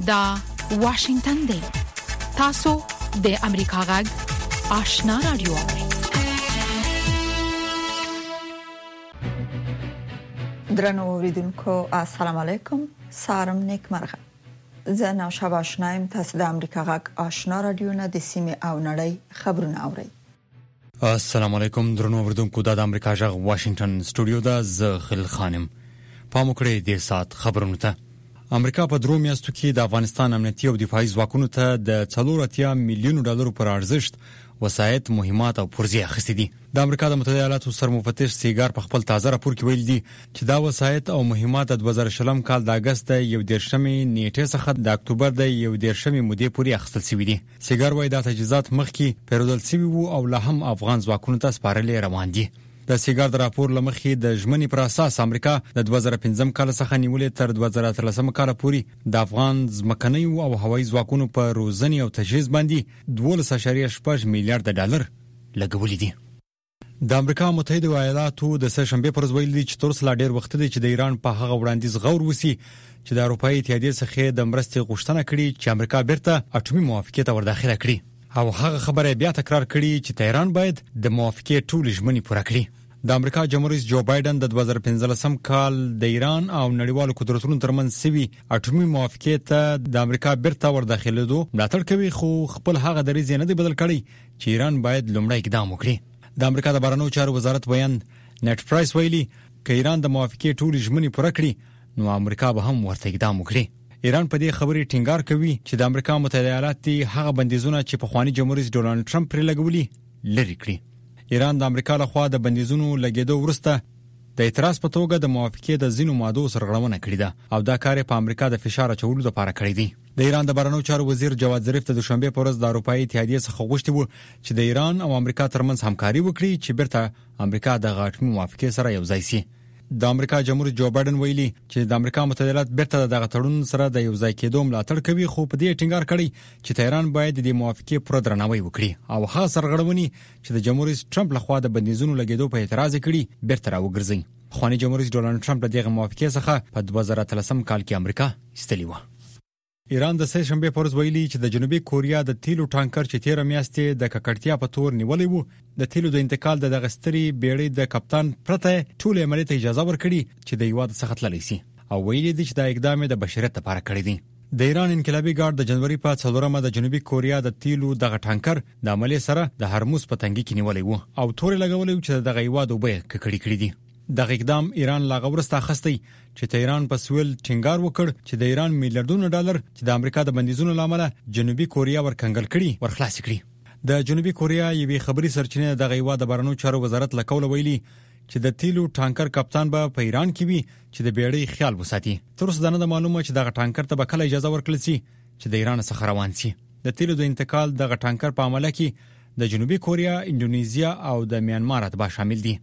دا واشنگتن دی. تاسو د امریکا غږ آشنا رادیو. درنو اوریدونکو السلام علیکم. سارم نیک مرغه. زه نوشابه آشنایم. تاسو د امریکا غږ آشنا رادیو نه د سیمې او نړۍ خبرونه اورئ. السلام علیکم درنو اوریدونکو د امریکا غږ واشنگتن سټوډیو دا ز خل خانم. پام وکړئ د سات خبرونه ته. امریکا په درو میاشتو کې د افغانستان امنیتي او دفاعي ځواکونو ته د 4 میلیون ډالر پر ارزښت وسایط، مهمات او پرزې اخیستې دي. د امریکا د متحده ایالاتو سرمفتش سیګار په خپل تازه راپور کې ویل دي چې دا وسایط او مهمات د 2020 کال د اگست 11 نیټې څخه د اکتوبر د 11 مودې پورې اخیستل شوي دي. سیګار وايي دا تجهیزات مخکې پیرودل شوي وو او لا هم افغان ځواکونو ته سپارل روان دي. د سیګار د راپور لمخې د ژمنې پر اساس امریکا د 2015 کال څخه نیولې تر 2013 کال پورې د افغان ځمکني او هوایي ځواکونو په روزنې او تجهیز باندې 12.8 میلیارډ ډالر لګولې دي. د امریکا متحده ایالاتو د سهشنبه پر ورځ ویل دي چې تر اوسه لا ډېر وخت دی چې د ایران په هغه وړاندیز غور وسی چې د اروپאי اتحادیې څخه د مرستې غوښتنه کړې چې امریکا بیرته اټومي موافقه ته ورداخله کړي. او هغه خبره بیا تکرار کړي چې تهران باید د موافقه ټول ژمنې پوره کړي. د امریکا جمهور رئیس جو بایدن د 2015 کال د ایران او نړیوالو قدرتونو ترمنځ سوي اټومي موافقه ته د امریکا بیرته ورداخلېدو ملاتړ کوي، خو خپل هغه دریځ نه دی بدل کړی چې ایران باید لومړی اقدام وکړي. د امریکا د بهرنیو چارو وزارت بیان نت پرایس ویلي چې ایران د موافقه ټول ژمنې پوره کړي نو امریکا به هم ورته اقدام وکړي. ایران په دې خبرې ټینګار کوي چې د امریکا متحده ایالات هغه بندیزونه چې په خواني جمهور رئیس ډونالد ټرمپ پرې لګولي لري کړی. ایران د امریکا لخوا د بندیزونو لګیدو وروسته د اعتراض په توګه د موافقې د ځینو مادو سرغړونه کړې ده او دا کار په امریکا د فشار اچولو لپاره کړی دی. د ایران د بهرنیو چارو وزیر جواد ظریف ته د شنبه په ورځ د اروپאי اتحادیې څخه غوښتي وو چې د ایران او امریکا ترمنځ همکاري وکړي چې بیرته امریکا د غاټمي موافقې سره یو ځای شي. د امریکا جمهور رئیس جو بایدن ویلي چې د امریکا متحده ایالات بیرته دغه تړون سره د یو ځای کېدو ملاتړ کوي، خو په دې ټینګار کړی چې تهران باید د موافقې پر درناوی وکړي او هغه سرغړونې چې د جمهور رئیس ټرمپ لخوا د بندیزونو لګیدو په اعتراض کړي بیرته راوګرځي. خواني جمهور رئیس ډونالد ټرمپ دغه موافقې څخه په 2013 کال کې امریکا استلی و. ایران د سهشنبه پر ورځ ویلي چې د جنوبي کوریا د تیلو ټانکر چې 13 میاشتې د ککړتیا په تور نیولې وو د تیلو د انتقال د غستري بیړۍ د کپتان پرته ټول عملیات اجازه ورکړي چې د یواد څخه تللی شي او ویلي دي چې دا اقدام د بشریت لپاره کړی دی. د ایران انقلابي ګارد د جنوري په 4مه د جنوبي کوریا د تیلو دغه ټانکر د عملیې سره د هرمز په تنګي کې نیولې وو او تور لګولې چې دغه یواد وبې ککړی کړی دي. دغه اقدام ایران لا غورسته اخستي چې تهران په سویل ټینګار وکړ چې د ایران میلیارډونو ډالر چې د امریکا د بندیزونو لامل جنوبي کوریا ورکنګل کړي ورخلاص کړي. د جنوبي کوریا یوې خبري سرچینې دغه یواد د بهرنیو چارو وزارت لکول ویلي چې د تیلو ټانکر کپتان به په ایران کې وي چې د بیړۍ خیال وساتي. تر اوسه دا نه معلومه چې دغه ټانکر ته به کله اجازه ورکړل شي چې د ایران څخه روان شي. د تیلو د انتقال دغه ټانکر په عمله کې د جنوبي کوریا، انډونیزیا او د میانمار اتباع شامل دي.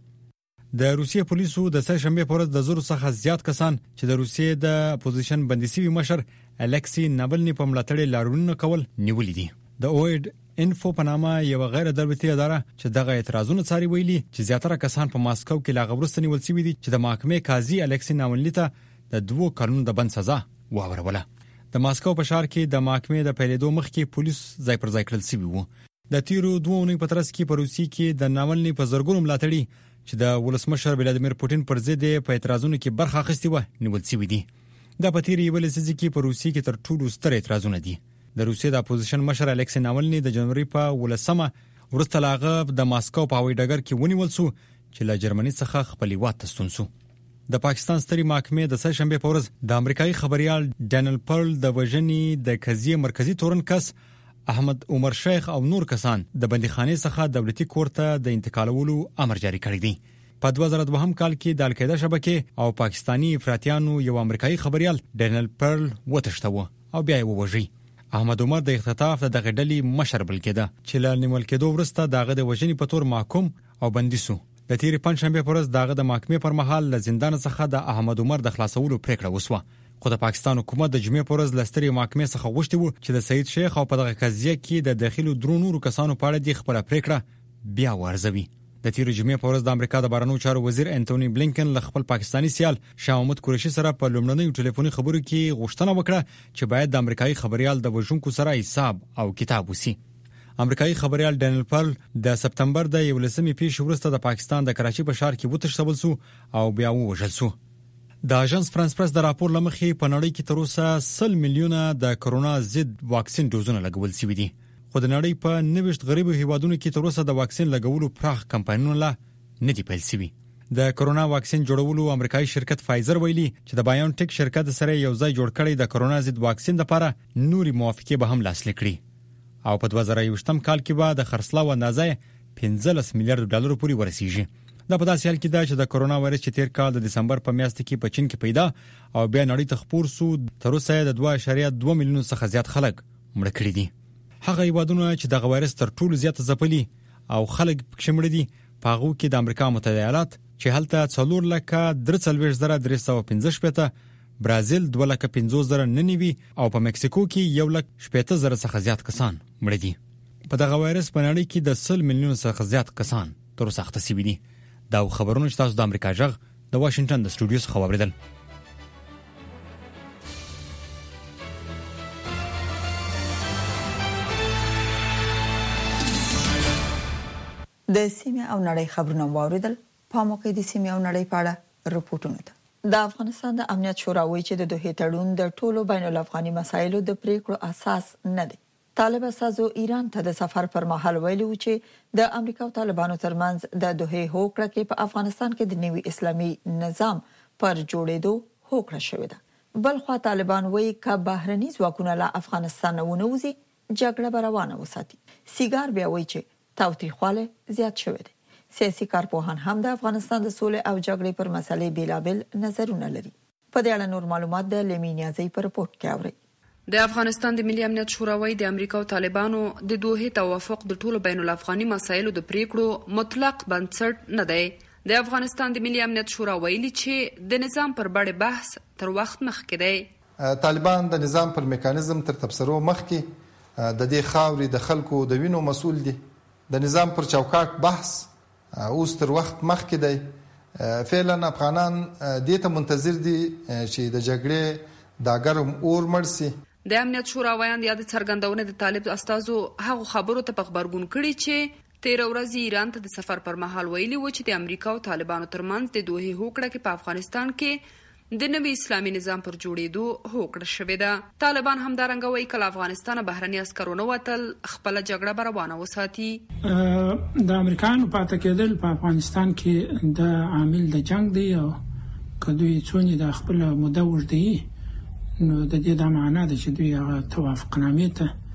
د روسیې پولیسو د سهشنبه په ورځ د 1000 څخه زیات کسان چې د روسیې د اپوزیشن بندیسي مشر الکسی ناولني په ملاتړ لارونه کول نیولې دي. د اوید انفو په نامه یو غیر دولتي اداره چې دغه اعتراضونه څاري ویلي چې زیاتره کسان په ماسکو کې لا غوړستنی نیول شوي دي چې د محکمې قاضي الکسی ناولني ته د 2 کلونو د بند سزا واوروله. د ماسکو په ښار کې د محکمې د پیلېدو مخکې پولیس ځای پر ځای کړل شوي وو. د تیرو 2 اونۍ په ترڅ کې په روسیې کې د ناولني په زرګونو ملاتړي چې د ولسمشر ولادیمیر پوتین پر ضد په اعتراضونو کې برخه اخیستې و نیول شوی دي. د پتیری یو لسیزه کې په روسیې کې تر ټولو ستر اعتراضونه دي. د روسیې د اپوزیشن مشر الکسی ناولني د جنوري په 18مه ورسته لاغه د ماسکو په هوایي ډګر کې ونیول شو چې له جرمني څخه خپل هیواد ته ستون شو. د پاکستان ستري محکمې د سهشنبه په ورځ د امریکایي خبريال ډانیل پرل د وژنې د قضیې مرکزی تورن کس احمد عمر شیخ او نور کسان د بندیخانې څخه دولتي کور ته د انتقالولو امر جاری کړی دی. په 2002 کال کې د القاعده شبکې او پاکستانی افراطیانو یو امریکایي خبريال ډانیل پرل وتښتاوه او بیا یې ووژي. احمد عمر د اختطاف د غډلې مشر بل کېده چې له نیول کېدو وروسته دغه د وژنې په تور محکوم او بندي شو. د تیرې پنځشنبه پر ورځ دغه د محکمې پر مهال له زندان څخه د احمد عمر د خلاصولو پریکړه وسوه. خو د پاکستان حکومت د جمعې پر ورځ لستري محکمې څخه غوښتي وو چې د سید شیخ او په دغه قضیه کې د داخلو درو نورو کسانو په اړه د خبره پریکړه بیا ورزوي. د تیر جمعې په ورځ د امریکا د بهرنیو چارو وزیر انټونی بلینکن له خپل پاکستانی سیال شاه محمود قریشي سره په لومړنیو ټلیفوني خبرو کې غوښتنه وکړه چې باید د امریکایي خبريال د وژونکو سره حساب او کتاب وسی. امریکایي خبريال ډانیل پرل د سپتمبر د 11مې پیښې وروسته د پاکستان د کراچي په ښار کې وتښتول شو او بیا ووژل شو. د اژانس فرانس پریس د راپور لمخې په نړۍ کې تر اوسه 100 میلیونه د کرونا ضد واکسین ډوزونه لګول شوي دي. خو د نړۍ په 90 غریبو هیوادونو کې تر اوسه د واکسین لګولو پراخ کمپاینونه نه دي پیل شوي. د کرونا واکسین جوړولو امریکایي شرکت فایزر ویلي چې د بایونټیک شرکت سره یو ځای جوړ کړی د کرونا ضد واکسین لپاره نوري موافقه به هم لاسلیک کړي او په 2021 کال کې به د خرڅلاو اندازه 15 میلیارډ ډالر پورې ورسیږي. دا په داسې حال کې ده چې د کرونا وایرس چې تیر کال د دسمبر په میاشت کې په چین کې پیدا او بیا نړۍ ته خپور شو، تر اوسه د 2.2 میلیون څخه زیات خلک مړ کړي دي. هغه هیوادونه چې د وایرس تر ټولو زیات ځپلي او خلک پکې مړ دي په هغه کې د امریکا متحده ایالات چې هلته 4,43,315، برازیل 2,50,099 او په مکسیکو کې 1,70,000 څخه زیات کسان مړ دي. په دغه وایرس په نړۍ کې د 100 میلیون څخه زیات کسان تر اوسه اخته شوي دي. دا خبرونه چې تاسو د امریکا جغ د واشنگټن د سټوډیو څخه واوریدل. د سیمه او نړۍ خبرونه واوریدل. په موقع د سیمه او نړۍ په اړه رپورټونه ده. د افغانستان د امنیت شورا وایي چې د دوه تړون د ټولو بین الافغاني مسایلو د پریکړو اساس نه دی. طالب اساسو ایران ته د سفر پر مهال ویلي و چې د امریکا او طالبانو ترمنځ د دوه هوکړه کې په افغانستان کې د نوي اسلامي نظام پر جوړېدو هوکړه شوې ده. بلخوا طالبان وایي چې بهرني ځواکونه له افغانستان نه ونوځي جګړه به روانه وساتي. سیګار بیا وایي چې تاوتریخواله زیات شوی دی. سیاسي کارپوهان هم د افغانستان د سولې او جګړې پر مسلې بیلابل نظرونه لري. په دې اړه نور معلومات د لیمینیازي پر رپورت کې اوري. د افغانستان د ملي امنیت شورا وایي د امریکا او طالبانو د دوه توافق د ټولو بین الافغاني مسایلو د پریکړو مطلق بنسټ نه دی. د افغانستان د ملي امنیت شورا ویلي چې د نظام پر بړ بحث تر وخت مخکې دی. طالبان د نظام پر میکانیزم تر تبصرو مخکې د دې خاورې د خلکو د وینو مسؤل دي. د نظام پر چوکاټ بحث اوس تر وخت مخکې دی. فعلا افغانان دې ته منتظر دي چې د جګړې دا ګرم اور مړ شي. د امنیت شورا وایاند یا د څرګندونې د طالب استازو هغه خبرو ته په خبرګون کړي چې 13 ورځې ایران ته د سفر پر مهال ویلي و چې د امریکا او طالبانو ترمنځ د دوه هوکړه کې په افغانستان کې د نوي اسلامي نظام پر جوړېدو هوکړه شوې ده. طالبان هم دارنګه وایي کله افغانستان بهرني عسکرونه وتل خپل جګړه به روانه وساتي. د امریکایانو پاتې کېدل په افغانستان کې د عامل د جنگ دی او کدوې څونی د خپل موده وړدي نو د دې د معنا ده چې دوی هغه توافقنامې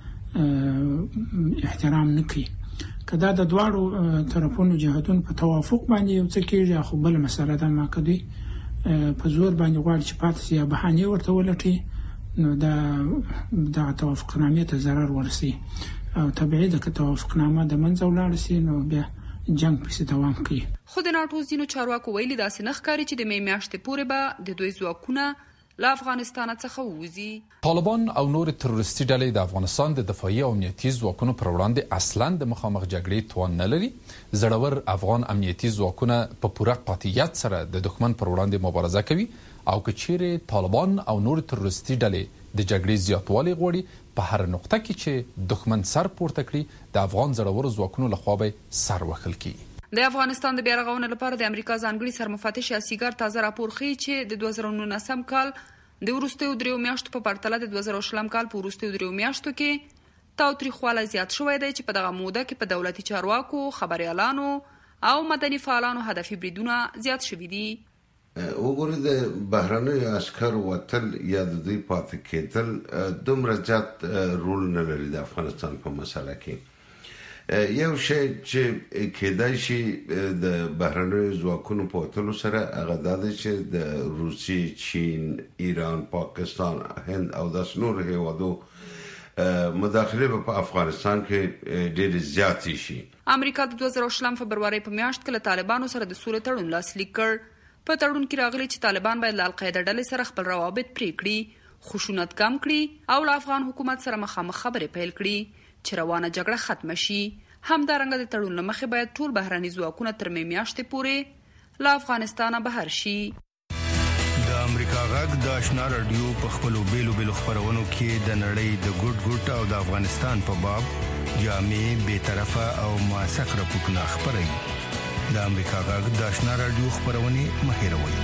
ته احترام نه کوي. کدا د دواړو طرفونو جهتون په توافق باندې یو څه کېږي خو بل مسله ده ما کدي په زور باندې غواړي چې پاتې یا بهانه ورته ولټي نو دا توافقنامې ته ضرر ورسي او طبيعي ده چې توافقنامه د منځ ولاړ شي نو بیا جنگ پسې دوام کوي. خو د ناټو ځینو چارواکو ویلي داسې نه ښکاري چې د مې میاشتې پورې به د دوی ځواکونه له افغانستان څخه ووزي. طالبان او نور تروریستي ډلې د افغانستان د دفاعي او امنیتي ځواکونو پر وړاندې اصلاً د مخامخ جګړې توان نه لري. زړور افغان امنیتي ځواکونه په پوره قاطعیت سره د دښمن پر وړاندې مبارزه کوي او که چیرې طالبان او نور تروریستي ډلې د جګړې زیاتوالی غواړي په هر نقطه کې چې دښمن سر پورته کړي د افغان زړور ځواکونو لخوا به سر وخل کیږي. د افغانستان د بیا رغونې لپاره د امریکا ځانګړي سرمفتش سیګار تازه راپور ښیي چې د 2019 کال د وروستیو 3 میاشتو په پرتله د 2020 کال په وروستیو 3 میاشتو کې تاوتریخواله زیات شوی دی چې په دغه موده کې په دولتي چارواکو، خبريالانو او مدني فعالانو هدفي بریدونه زیات شوي دي. وګورئ د بهرنیو عسکرو وتل یا د دوی پاتې کېدل دومره زیات رول نه لري د افغانستان په مسله کې. یو شی چې کېدای شي د بهرنیو ځواکونو په وتلو سره هغه دا دی چې د روسي، چین، ایران، پاکستان، هند او داسې نور هیوادو مداخله په افغانستان کې ډېر زیات شي. امریکا د 2020 فبرवरी په میاشت کې له طالبانو سره د سولې تړون لاسلیک کړ. په تړون کې راغلي چې طالبان باید له القاعده ډلې سره خپل روابط پرې کړي، خشونت کم کړي او له افغان حکومت سره مخامخ خبرې پیل کړي چې روانه جګړه ختم شي. همدارنګه د تړون مخې باید ټول بهرني ځواکونه تر میاشتې پورې له افغانستانه بهر شي. د امریکا غږ د آشنا رادیو په خپلو بیلو خبرونو کې د نړۍ د ګډ او د افغانستان په باب جامع بے طرفه او موثق راپورټونه خپروي. د امریکا غږ د آشنا رادیو خبرونه مهیروي.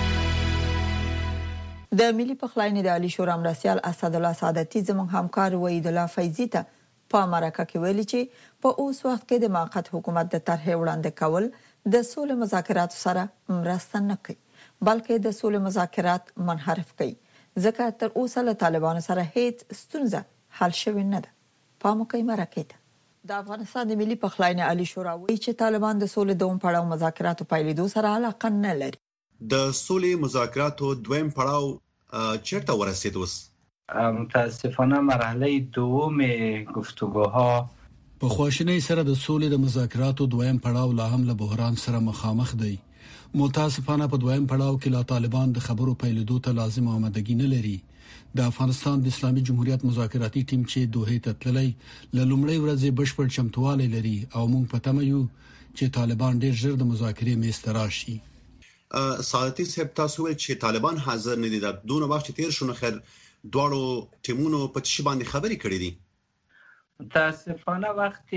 د ملي پخلاینې د عالی شورا مرستیال اسد الله سعادتي زموږ همکار وحید الله فیضی ته په مرکه کې ویلي چې په اوس وخت کې د موقت حکومت د طرحې وړاندې کول د سولې مذاکرات سره مرسته نه کوي بلکې د سولې مذاکرات منحرف کوي ځکه تر اوسه له طالبانو سره هیڅ ستونزه حل شوې نه ده. په موقع مرکه ته د افغانستان د ملي پخلاینې عالی شورا وایي چې طالبان د سولې دوم پړاو مذاکراتو پیلېدو سره علاقه نه لري. د سولې مذاکراتو دویم پړاو چیرته ورسید؟ اوس متاسفانه مرحله دوم گفتگوها په خواشینۍ سره د سولې د مذاکراتو دویم پړاو لا هم له بحران سره مخامخ دی. متاسفانه په دویم پړاو کې لا طالبان د خبرو پیلېدو ته لازم آمادګي نه لري. د افغانستان د اسلامي جمهوریت مذاکراتي ټیم چې دوحې ته تللی له لومړۍ ورځې بشپړ چمتووالی لري او موږ په تمه یو چې طالبان ډېر ژر د مذاکرې میز ته راشي. سعادتي صاحب تاسو ویل چې طالبان حاضر نه دي. دا دونه وخت تیر شو نو خیر دواړو ټیمونو په څه باندې خبرې کړې دي؟ متاسفانه وخت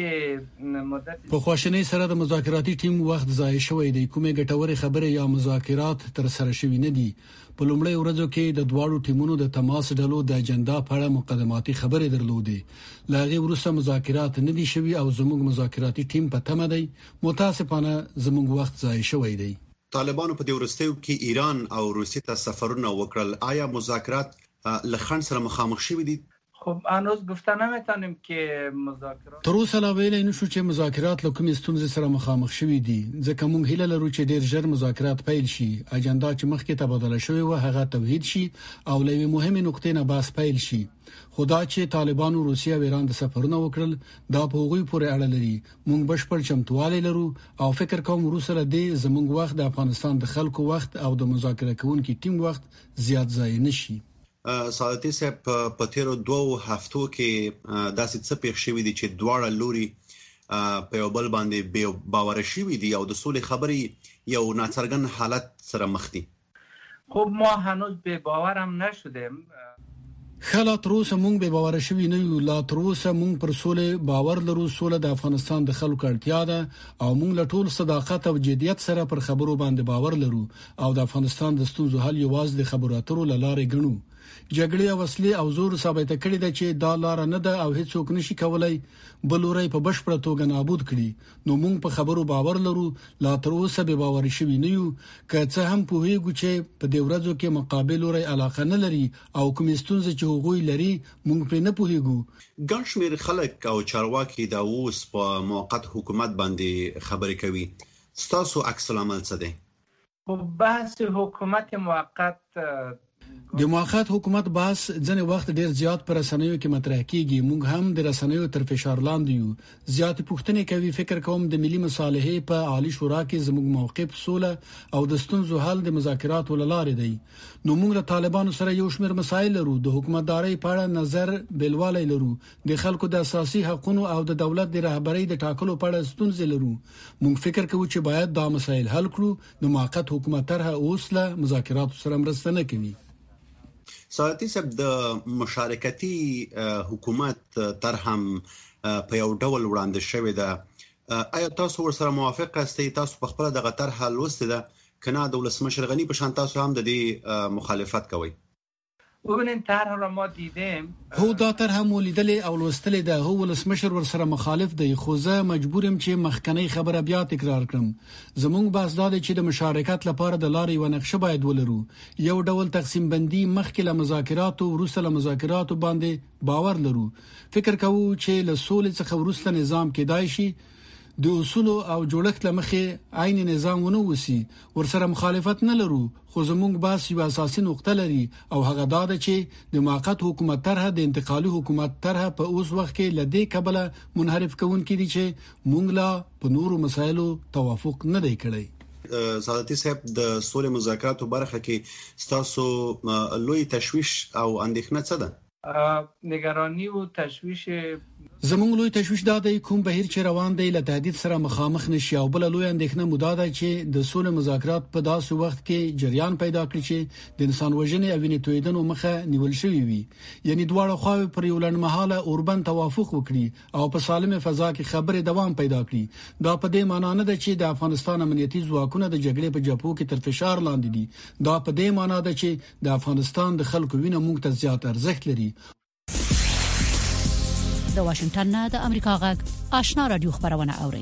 مدت په خواشینۍ سره د مذاکراتي ټیم وخت ضایع شوی دی. کومې ګټورې خبرې یا مذاکرات تر سره شوي نه دي. په لومړۍ ورځو کې د دواړو ټیمونو د تماس ډلو د اجنډا په اړه مقدماتي خبرې درلودې. لا غي وروسته مذاکرات نه دي شوي او زموږ مذاکراتي ټیم په تمه دی. متاسفانه زموږ وخت ضایع شوی دی. طالبانو په دې ورستیو کې ایران او روسیې ته سفرونه وکړل. آیا مذاکرات لخن سره مخامخ شوي دي؟ خب هنوز گفته نمیتونیم که مذاکرات تر اوسه لا ویلای نشو چې مذاکرات له کومې ستونزې سره مخامخ شوي دي ځکه موږ هیله لرو چې ډیر ژر مذاکرات پیل شي. اجنډا چې مخکې تبادله شوې و هغه توحید شي او له مهمه نقطې نه بحث پیل شي. خدا چې طالبانو روسیا او ایران د سفرونه وکړل دا په هغوی پورې اړه لري. موږ بشپړ چمتووالی لرو او فکر کوم روسره دې زموږ وخت د افغانستان د خلکو وخت او د مذاکره کوونکو ټیم وخت زیات ضایع نشي. سعادتي صاحب په تیرو 2 هفتو کې داسې څه پیښ شوي دي چې دواړه لوري په یو بل باندې باور شوي دي او د سولې خبرې یو ناڅرګند حالت سره مخ دي؟ خب ما هنوز به باورم نشدیم. خلا تر اوسه مونږ به باور شوي نه یو. لا تر اوسه مونږ پر سولې باور لرو. سوله د افغانستان د خلکو اړتیا ده او مونږ له ټول صداقت او جديت سره پر خبرو باندې باور لرو او د افغانستان د ستونزو حل یوازې د خبرو اترو لاره غنو. جګړې او وسلې او زور ثابت کړي ده چې دا لار نه ده او هیڅوک نشي کولای بلوري په بشپړه توګه نابود کړي. نو موږ په خبرو باور لرو. لا تر اوسه به باور شوي نه یو. که څه هم په هیڅ چې په دې ورځو کې مقابل لري علاقه نه لري او کوم ستونزې چې هغوی لري موږ په نه پوهیږو. ګڼ شمېر خلک او چارواکي د اوس په موقت حکومت باندې خبرې کوي. ستاسو عکس العمل څه دی؟ خب بحث حکومت موقت د موقت حکومت بحث ځنې وخت ډیر زیات پر رسنیو کې مطرح کیږي. موږ هم د رسنیو تر فشار لاندې یو. زیات پوښتنې کوي. فکر کوم د ملي مصالحې په عالی شورا کې زموږ موقف سوله او د ستونزو حل د مذاکرات ولاره دی. نو موږ له طالبانو سره یو شمېر مسایل لرو. د حکومتداري په اړه نظر بلوالی لرو. د خلکو د اساسي حقوقو او د دولت د رهبرۍ د ټاکلو په اړه ستونزې لرو. موږ فکر کوو چې باید دا مسایل حل کړو. د موقت حکومت طرحه اوس له مذاکرات سره مرسته نه کوي. سعادتي صاحب د مشارکتي حکومت طرح هم په یو ډول وړاندې شوې ده. آیا تاسو ورسره موافق یاست؟ تاسو په خپل دغه طرح لوستې ده کنه د ولسمشر غنی په شان تاسو هم د دې مخالفت کوئ؟ وګورئ طرح را ما دیدم. هو دا طرح مو لیدلې او لوستلې ده. هو ولسمشر ورسره مخالف دی خو زه مجبورم چې مخکنی خبره بیا تکرار کړم. زموږ بحث دا دی چې د مشارکت لپاره د لارې و نقشه باید ولرو. یو ډول تقسیم بندي مخکې له مذاکرات او وروسته له مذاکرات باندې باور لرو. فکر کوو چې له سولې څخه وروسته نظام کېدای شي د اصول او جوړښت لمخې عین نظام ونه وسی. ورسره مخالفت نه لرو خو زموږ بحث یو اساسي نقطه لري او هغه دا ده چې د موقت حکومت طرح د انتقالي حکومت طرح په اوس وخت کې لدې قبله منحرف کوونکې دي چې موږ لا په نورو مسایلو توافق نه دی کړی. سعادتي صاحب د سولې مذاکراتو برخه کې ستاسو لوی تشویش او اندېښنه څه ده؟ نگرانی و تشویش زموږ لوی تشویش دا دی کوم بهیر چې روان دی له تهدید سره مخامخ نشي او بل لوی اندېښنه مودا ده چې د سولې مذاکرات په داسې وخت کې جریان پیدا کړي چې د انسان وژنې او وینې تویدنو مخه نیول شوی وي یعنی دواړه خواوې پر یو لړمحاله اوربند توافق وکړي او په سالمه فضا کې خبرې دوام پیدا کړي دا په دې معنی نه ده چې د افغانستان امنیتي ځواکونه د جګړې په جبهو کې تر فشار لاندې دي دا په دې معنی ده چې د افغانستان د خلکو وینه موږ ته زیات ارزښت لري د واشنگټن نه د امریکا غږ آشنا رادیو خبرونه اوري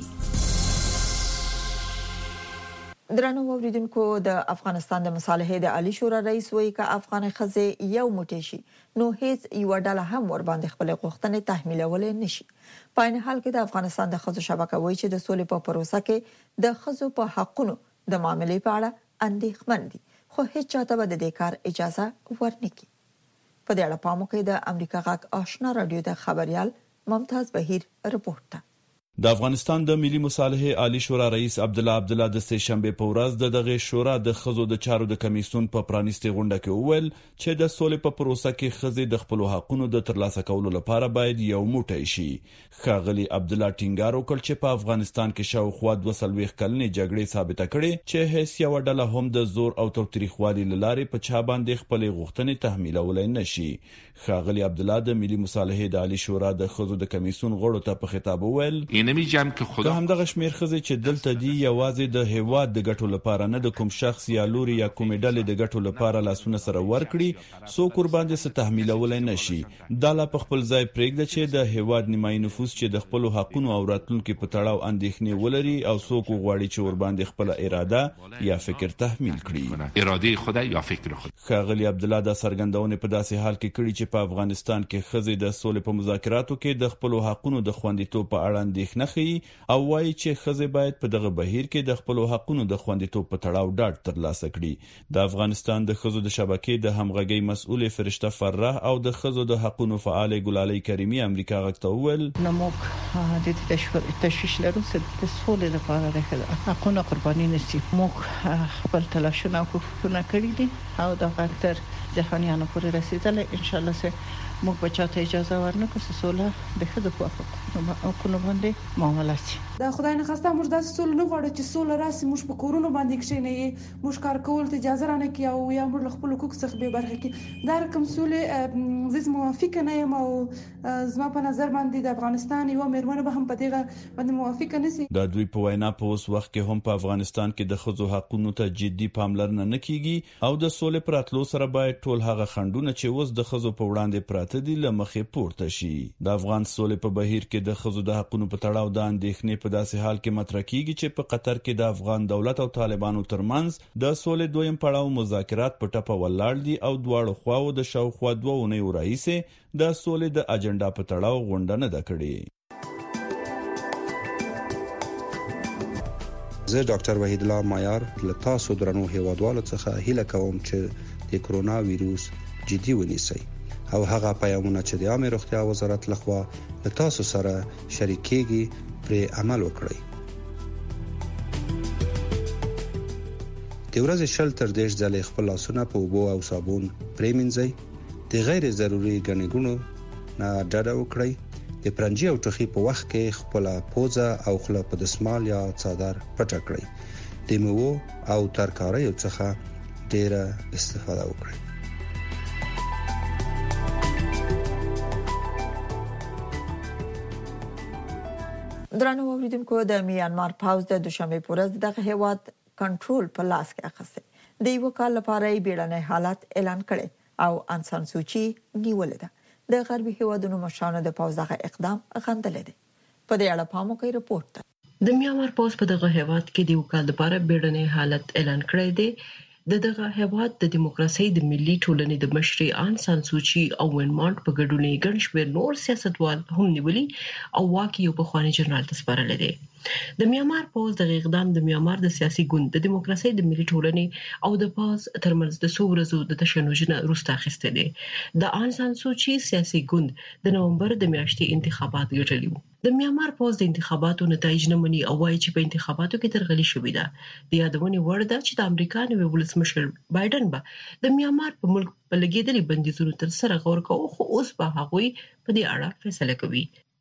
درنو اوریدونکو د افغانستان د مصالحې د عالی شورا رئیس وایي چې افغان خزه یو موټی شي نو هیڅ یو ډله هم ور باندې خپل غوښتنې تحمیلول نشي په ان حال کې د افغانستان د خزو شبکه وایي چې د سولې په پروسه کې د خزو په حقونو د معاملې په اړه اندېښمن دي خو هیڅ چاته به د دې کار اجازه ورنکړي په دې اړه پام وکړئ د امریکا غږ آشنا رادیو د خبريال ممتاز بهیر رپورټ د افغانستان د ملي مصالحې عالی شورا رئیس عبدالله د سه شنبه په ورځ دغه شورا د خزو د چارو د کمیسیون په پرانیستي غونډه کې وویل چې د سولې په پروسه کې خزې د خپل حقوقو د ترلاسه کولو لپاره باید یو موټی شي ښاغلي عبدالله ټینګار وکړ چې په افغانستان کې شاوخوا 240 کلنې جګړې ثابته کړې چې هیڅ یو ډله هم د زور او تاوتریخوالي لارې په چا باندې خپل غوښتنې تحمیلولای نشي ښاغلي عبدالله د ملي مصالحې د عالی شورا د خزو د کمیسیون غړو ته په خطاب وویل که همدغه شمیر خزې چې دلته دی یوازې د هیواد د ګټو لپاره نه د کوم شخص یا لوري یا کومې ډلې د ګټو لپاره لاسونه سره ورکړي سو قربان دي ست تحمیلولای نشي دا لا په خپل ځای پرېږده چې د هیواد نیمایي نفوس چې د خپل حقوقو او راتلونکو په تړاو اندېښنې ولري او سو کو غواړي چې ور باندې خپل اراده یا فکر تحمیل کړي اراده خود یا فکر خود ښاغلي عبدالله د سرګندونې په داسې حال کې کړي چې په افغانستان کې خزې د سولې په مذاکراتو کې د خپل حقوقو د خوندیتوب په اړه اندېښنه کوي او وايي چې خزې باید په دغه بهیر کې د خپل حقوقو د خوندیتوب په تړاو ډاډ ترلاسه کړي د افغانستان د خزو د شبکې د همغږي مسؤل فرشته فرح او د خزو د حقوقو فعال ګلالي کریمي امریکا غږتول نو موږ د تشویش لرو چې د سولې لپاره د حقوقو قرباني نشي موږ خپل تلاشونه کوو کړی دي او د فاکتور جهانیانو پورې رسیدل ان شاء الله سه موږ به چاته اجازه ورنکړو چې سوله د خدای په حقوقو باندې معامله شي دا خدای نه خواسته موږ د سولې نه غواړو چې سوله راسي موږ په کورونو باندې کښینې موږ کار کول ته اجازه رانه کی او یا موږ خپل حقوق څخه به برخه کی دا رقم سولې زه موافق نه یم او زما په نظر باندې د افغانستان یو مېرمنه به هم په دغه باندې موافق نه سي د دوی په وینا په اوس وخت کې هم په افغانستان کې د خزو حقوقو ته جدي پاملرنه نه کیږي او د سولې پراتلو سره باید ټول هغه خندونه چې اوس د خزو په وړاندې پراته دي لمخې پورته شي د افغان سولې په بهیر کې د خزو د حقوقو په تړاو د اندېښنې په داسې حال کې مطرح کیږي چې په قطر کې د افغان دولت او طالبانو ترمنځ د سولې دویم پړاو مذاکرات په ټپه ولاړ دي او دواړو خواو د شاوخوا 2 اونۍ وروسته د سولې د اجنډا په تړاو غونډه نه ده کړې زه ډاکټر وحید الله مایار له تاسو درنو هیوادوالو څخه هیله کوم چې د کرونا وایروس جدي ونیسئ او هغه پیغامونه چې د عامه روغتیا وزارت لخوا له تاسو سره شریکېږي پر عمل وکړئ د ورځې شل تر 10 ځله خپل لاسونه په اوبو او صابون پرېمنځئ د غیر ضروري ګڼګونو نه ډډه وکړئ د پرنجي او ټوخي په وخت کې خپل پوزه او خله په دسمال یا څادر پټ کړئ د میوو او ترکاریو څخه ډیره استفاده وکړئ درنو اوریدونکو د میانمار پاوز د دوشنبه په ورځ دغه هیواد کنټرول په لاس کې اخیسته د یو کال لپاره بیړنی حالت اعلان کړي او ان سان سوچي نیولې ده د غربي هیوادونو مشرانو د پاوز دغه اقدام غندل دي په دې اړه پام وکړئ رپورټ د میانمار پاوز په دغه هیواد کې د یو کال لپاره بیړنی حالت اعلان کړی دی دغه هیواد د دیموکراسي د ملي ټولنې د مشري ان سان سوچي او وینمانټ په ګډون ګڼ شمېر نور سیاستوال هم نیولي او واکي یو بخوانی جنرال ته سپارل دي د میانمار پاوز د اقدام د میانمار د سیاسي ګوند د دیموکراسي د ملي ټولنې او د پاوز ترمنځ د څو د تشنجونه روسته اخیسته دي د ان سان سوچي سیاسي ګوند د نومبر د میاشتې انتخابات ګټلي د میانمار پاوز د انتخاباتو نتایج نه مني او وايي چې په انتخاباتو کې ترغلي شوې ده د یادونې وړ ده چې د امریکا نوي ولسمشر بایدن به د میانمار په ملک په لګیدلي بندیزونو تر سره غور کوي خو اوس به هغوی په دې اړه فیصله کوي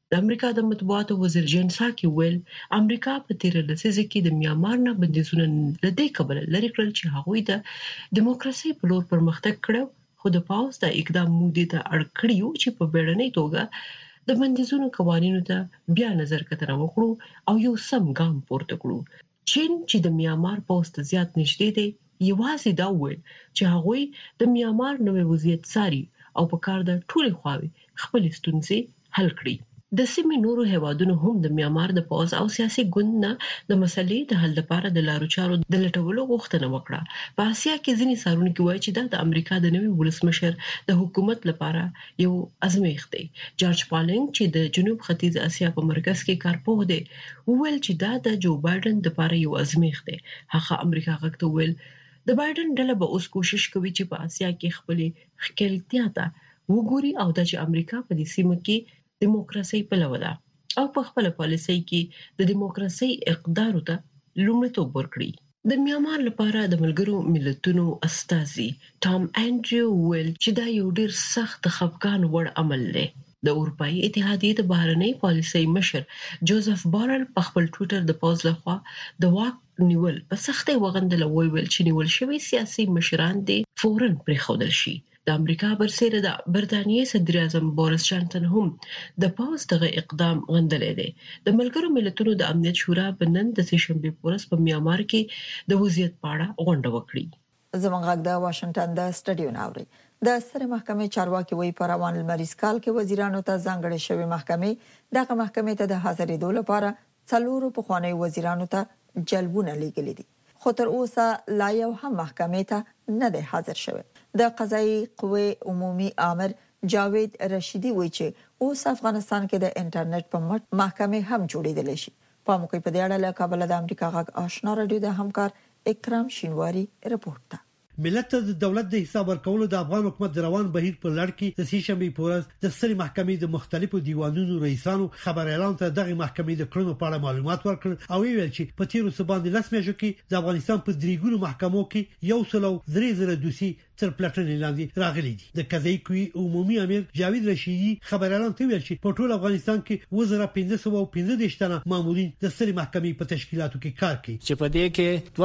د امریکا د مطبوعاتو وزیر جین ساکي ویل امریکا په تیر لسیزه کې د میانمار نه بندیزونه لدې کبل لري کړل چې هغوی د دیموکراسي په لور پرمختګ کړو خو د پاوز د اقدام مودې ته اړ کړیو چې په بیړنۍ توګه د بندیزونو قوانینو ته بیا نظر کتنه وکړو او یو سم ګام پورته کړو چین چې د میانمار پاوز ته زیات نږدې دی یوازې دا ویل چې هغوی د میانمار نوې وضعیت ساري او په کار د ټولې خواوې خپل ستونزې حل کړي د سیمې نورو هیوادونو هم د میانمار د پاوز او سیاسي ګوند نه د مسلې د حل لپاره د لارو چارو د لټولو غوښتنه وکړه په اسیا کې ځینې څارونکي وایي چې دا د امریکا د نوي ولسمشر د حکومت لپاره یو ازمېښت دی جارج پالینګ چې د جنوب ختیځ اسیا په مرکز کې کارپوه دی وویل چې دا د جو بایدن لپاره یو ازمېښت دی هغه امریکا غږ ته ویل د بایدن ډله به اوس کوشش کوي چې په اسیا کې خپل خپلتیا ته وګوري او د امریکا په دې سیمه کې دیموکراسي پلوه ده او په خپل پالیسۍ کې د دیموکراسي اقدار ته لومړیتوب ورکړي د میانمار لپاره د ملګرو ملتونو استازي ټام انډریو ویل چې دا یو ډیر سخت خفقان وړ عمل دی د اروپאי اتحادیې د بهرنۍ پالیسۍ مشر جوزف بارل په خپل ټوئیټر د پاوز لخوا د واک نیول په سختۍ وغندل ویل چې نیول شوی سیاسي مشران دي فوراً پرېښودل شي د امریکا برسېره د برتانیې صدر اعظم بوریس جانسن هم د پاوز دغه اقدام غندلې دی د ملګرو ملتونو د امنیت شورا په نن د سهشنبه پورس په میانمار کې د وضعیت په اړه غونډه وکړه زمونږ غږ د واشنگټن د سټډیو ناوړي د سترې محکمې چارواکي وی په روان لمریز کال کې وزیرانو ته ځانګړې شوی محکمې دغه محکمې ته د حاضرېدو لپاره څلورو پخواني وزیرانو ته جلبونه لیږلي دي خو تر اوسه لا یو هم محکمې ته نه دی حاضر شوی د قضایي قوې عمومي آمر جاوید رشیدي وایي چې اوس افغانستان کې د انټرنیټ په مټ محکمې هم جوړېدل شي په موقع په دې اړه له کابل د امریکا غږ آشنا رادیو د همکار اکرام شینواری رپورت ده ملت ته د دولت د حساب ورکولو د افغان حکومت د روان بهیر په لړ کې د سهشنبه په ورځ د سترې محکمې د مختلفو دیوانونو رئیسانو خبر اعلان ته دغه محکمې د کړنو په اړه معلومات ورکړ او ویل چې په تیرو سباندې لس میاشتو کې د افغانستان په دریګونو محکمو کې یو سلو درې زره دوسي تر پلټنې لاندې راغلي دي د قضایي قوې عمومي امیر جاوید رشیدي خبر اعلان ته ویل چې په ټول افغانستان کې وزره 1515 تنه مامورین د سترې محکمې په تشکیلاتو کې کار کوي چې په دې کې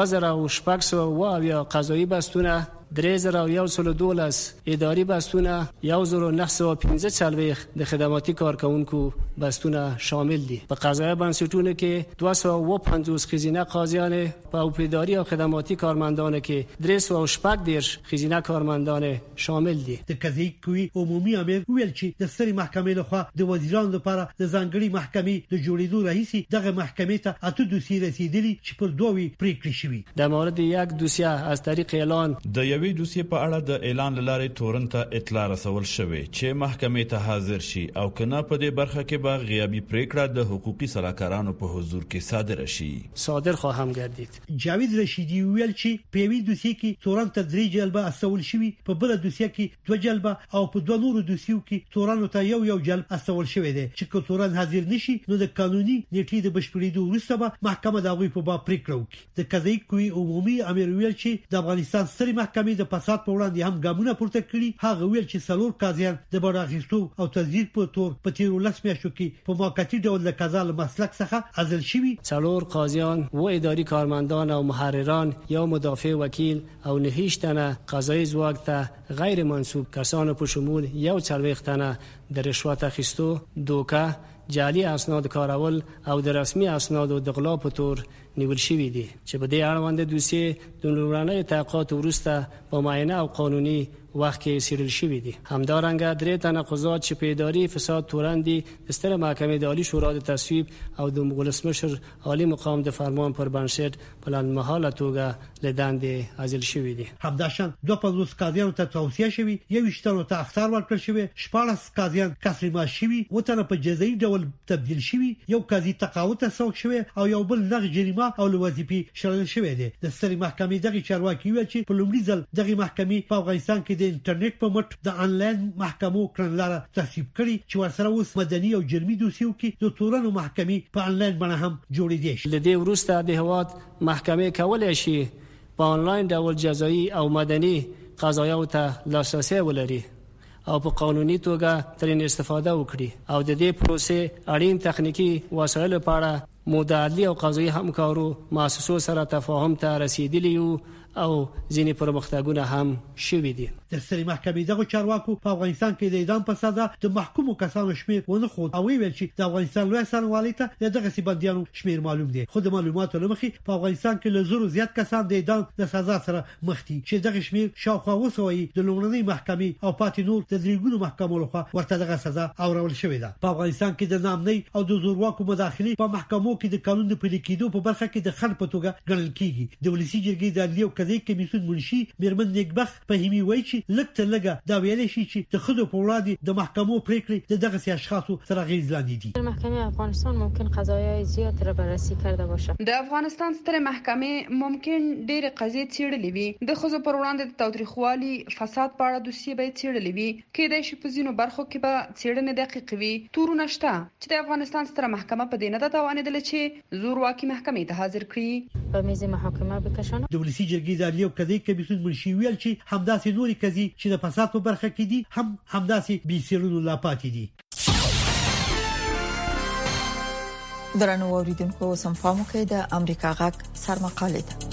2600 یا قضایي بستونه 3112 اداري بستونه 1915 د خدماتي کارکونکو بستونه شامل دي په قضایي بنسټونو کې 250 خزینه قاضیان په اوپیداري او خدماتي کارمندان کې 310 خزینه کارمندان شامل دي د قضایي قوې عمومي امیر ویل چې د سترې محکمې لخوا د وزیرانو لپاره د ځانګړي محکمې د جوړېدو رئیسي دغه محکمې ته اته دوسیې رسیدلي چې پر دوه پریکړې شوي د مورد یک دوسیه از طریق اعلان د یوې دوسیې په اړه د اعلان لارې تورن ته اطلاع رسول شوې چې محکمې ته حاضر شي او کنه په دې برخه کې به غیابی پریکړه د حقوقي سلاکارانو په حضور کې صادره شي صادر خواهم گردید جاوید رشیدی ویل چې په یوې دوسیې کې تورن ته 3 جلبه استول شوی په بل دوسیې کې 2 جلبه او په دوه نورو دوسیو کې تورن ته یو جلب استول شوی دی چې تورن حاضر نشي نو د قانوني نیټې د بشپړېدو وروسته به محکمه دا غوي په باب پریکړه وکړي د قضایي قوې عمومي امیر ویل چې د افغانستان سترې محکمې د فساد په وړاندې هم ګامونه پورته کړي هغه ویل چې څلور قاضیان د براغستو او تدویر په تور په تیرو لس میاشتو کې په موقتی ډول د قضا له مسلک څخه عزل شوي څلور قاضیان و اداري کارمندان او محرران یا مدافع وکیل او 9 تنه قضایي ځواک ته غیر منسوب کسانو په شمول یو 40 تنه د رشوت اخیستو دوکه جعلي اسناد کارول او د رسمي اسنادو د غلا په تور نیول شوی دي چې په دې اړوند دوسیې د لومړنۍ تحقیقات وروسته په معاینه او قانوني وخت کې سیرل شوی دي همدارنګه درې تنه قضات چې په اداري فساد تورن دي د ستره محکمې د عالی شورا د تصویب او د ولسمشر عالی مقام د فرمان پر بنسټ په لنډمهاله توګه لیداندې عزل شوی دي همداشان 250 قاضیانو ته توصیه شوی یو وشتانو ته اختیار ورکړل شوی 14 قاضیان کسر ما شوی وتنه په جزایي ډول تبدیل شوی یو قاضي تقاعد ته سوق شوی او یو بل نغ جریمه او لوظیفي شړل شوی دی د سترې محکمې دغه چارواکي ویل چې په لومړي ځل دغه محکمې په افغانستان کې د انټرنیټ په مټ د انلاین محکمو کړنلاره تصویب کړي چې ورسره اوس مدني او جرمي دوسیو کې د تورنو محکمې په انلاین بڼه هم جوړې دي د دې وروسته د هواد محکمې کولای شي په انلاین ډول جزایی او مدني قضایاو ته لاسرسي ولري او په قانوني توګه ترې استفاده وکړي او د دې پروسې اړین تخنیکی وسایل لپاره مو د عدلي او قضایي همکارو مؤسسو سره تفاهم ته رسیدلی او ځینې پرمختګونه هم شوي دي. د سترې محکمې دغه چارواکو په افغانستان کې د اعدام په سزا د محکومو کسانو شمیر ونه خود او ویل چې د افغانستان لوی څارنوالۍ ته دغه سیبندیانو شمیر معلوم دي. خو د معلوماتو لمخې په افغانستان کې له زرو زیات کسان د اعدام د سزا سره مخ دي چې دغه شمیر شاوخوا وسوي د لومړنۍ محکمې او پاتې نور د درېګونو محکمو لخوا ورته دغه سزا اورول شوې ده. په افغانستان کې د نامنۍ او د زورواکو مداخلې په محکمو کې د قانون د پلي کېدو په برخه کې د خنډ په توګه ګڼل کیږي. د ولسی جرګې د عدلي او قضایي کمیسیون منشي میرمن نیکبخت فهمي وایي چې لکه لګه دا ویل شي چې د خدو په وړاندې د محکمو پریکړې د دغه اشخاصو سره غیر لاندې دي. محکمه افغانستان ممکن قضایای زیات را بررسی کرده باشه. د افغانستان ستره محکمه ممکن ډېر قضیې څېړلې وي. د خدو پر وړاندې د تاوتریخوالي فساد په اړه دوسیه به څېړلې وي. کېدای شي په ځینو برخو کې به څېړنې دقیق وي. تورونه شته چې د افغانستان ستره محکمه په دې نه ده توانېدل چې زورواکي محکمې ته حاضر کړي. په میز محاکمه بکشانه د ولسی جرګې د عدلي او قضایي کمیسیون منشي ویل چې همداسې نوري قضیې چې د فساد په برخه کې دي هم همداسې بي سیرونو لا پاتې دي. درنو اوریدونکو سمفامو کې د امریکا غږ سرمقاله ده.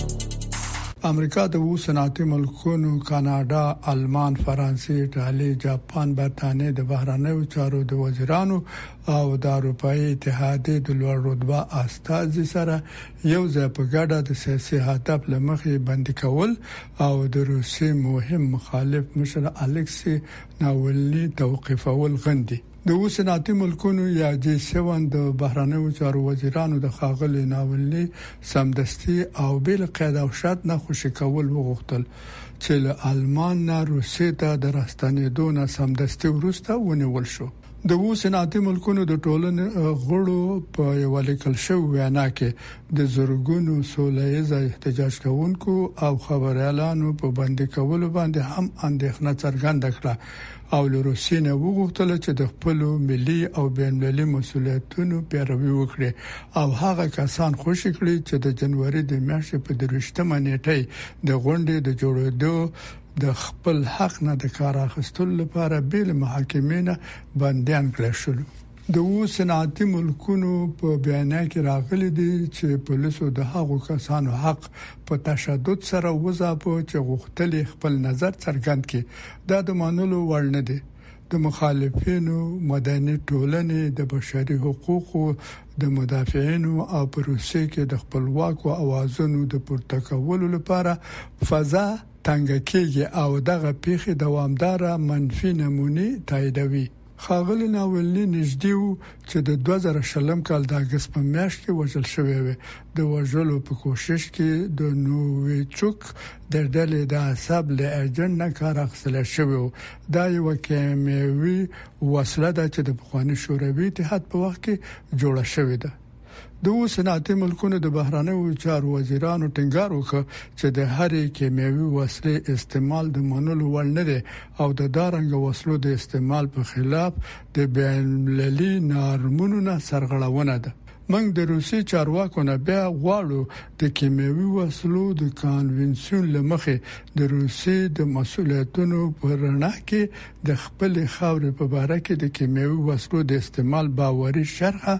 امریکا د صنعتي ملکونو کاناډا، آلمان، فرانسې، ایټالیا، جاپان، برتانیې د بهرنیو چارو د وزیرانو او د اروپאי اتحادیې د لوړ رتبه استازي سره یو ځای په ګډه د سیاسي هدف لمخې بندي کول او د روسي مهم مخالف مشر الکسي ناولني توقيفول غندي. د صنعتي ملکونو یا G7 د بهرنیو چارو وزیرانو د خاغلی ناولني سمدستي او بل قید او شرط نه خوشی کول وغوښتل چې له آلمان نه روسي ته د راستنېدو نه سمدستي ورسته ونیول شو. د صنعتي ملکونو د ټولنې غړو په یو لیکل شوی وینا کې د زورګونو سولهیزه احتجاج کوونکو او خبريالانو په باندې کول باندې هم اندېښنه څرګنده کړه او له روسي نه وغوښتل چې د خپل ملي او بین‌المللي مسولیتونو پیروي وکړي او هغه کسان خوشی کړي چې د جنوري د میاشتې په 23مه نیټه د غونډې د جوړېدو د خپل حق نه د کار اخیستلو لپاره بیل محاکمینه بندیان کړل شول. د صنعتي ملکونو په بیان کې راغلي دي چې پولیسو د هغو کسانو حق په تشدد سره وځاپو چې غوښتل خپل نظر څرګند کړي. دا د منلو وړ نه دي. د مخالفینو مدني ټولنې د بشري حقوقو د مدافعینو او پروسې کې د خپلواکو اوازونو د پورته کولو لپاره فضا تنګ کېږي او دغه پیښې دوامدار منفي نمونه تاییدوي. خاغلی ناولني نږدې وو چې د 2020 کال د اگست په میاشت کې وژل شوی و. د وژلو په کوشش کې د نوویچوک د ډلې د عصب له اجنټ نه کار اخیستل شوی و. دا یو کیمیاوي وسله ده چې د پخوانی شوروي اتحاد په وخت کې جوړه شوې ده. د صنعتي ملکونو د بهرنیو چارو وزیرانو ټینګار وکړ چې د هرې کیمیاوي وسلې استعمال د منلو وړ نه دی او د دارنګ وسلو د استعمال په خلاف د بین‌المللي نورمونو نه سرغړونه ده. موږ د روسي چارواکو نه بیا غواړو د کیمیاوي وسلو د کانونسیون لمخې د روسي د مسولیتونو پر رڼا کې د خپل خاورې په اړه کې د کیمیاوي وسلو د استعمال باوري شرحه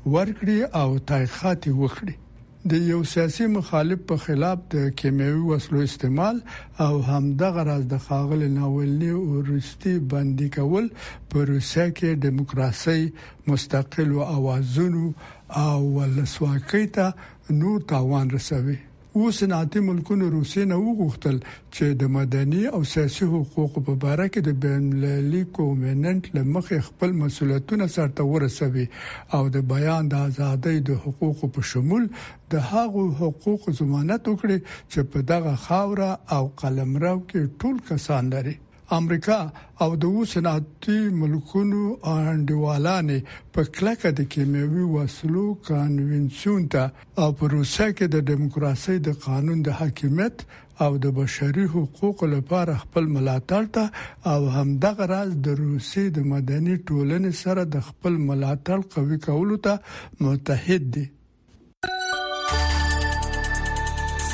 ورکړي او تحقیقات وکړي. د یو سیاسي مخالف په خلاف د کیمیاوي وسلو استعمال او همدغه راز د خاغلی ناولني او روسي بندي کول په روسیه کې دیموکراسي مستقل او اوازونو او ولسواکۍ ته نور تاوان رسوي. صنعتي ملکونو روسي نه وغوښتل چې د مدني او سیاسي حقوقو په اړه کې د بین‌المللي کومننت لمخې خپل مسولیتونه سرته ورسوي او د بیان د ازادۍ د حقوقو په شمول د هغو حقوقو ضمانت وکړي چې په دغه خاوره او قلمرو کې ټول کسان لري. امریکا او د صنعتي ملکونو انډیوالانې په کلکه د کیمیاوي وسلو کانونسیون ته او په روسیه کې د دیموکراسي د قانون د حاکمیت او د بشري حقوقو لپاره خپل ملاتړ ته او همدغه راز د روسي د مدني ټولنې سره د خپل ملاتړ قوي کولو ته متحد دي.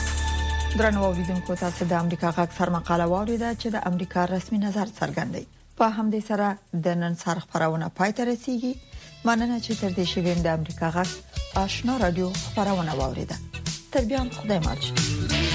درنو اوریدونکو تاسو د امریکا غږ سرمقاله واوریده چې د امریکا رسمي نظر څرګندوي. په همدې سره د نن سر خبرونه پای ته رسیدي. مننه چې تر دې شویم د امریکا غږ آشنا رادیو خبرونه واوریده. تر بیا خدای مال.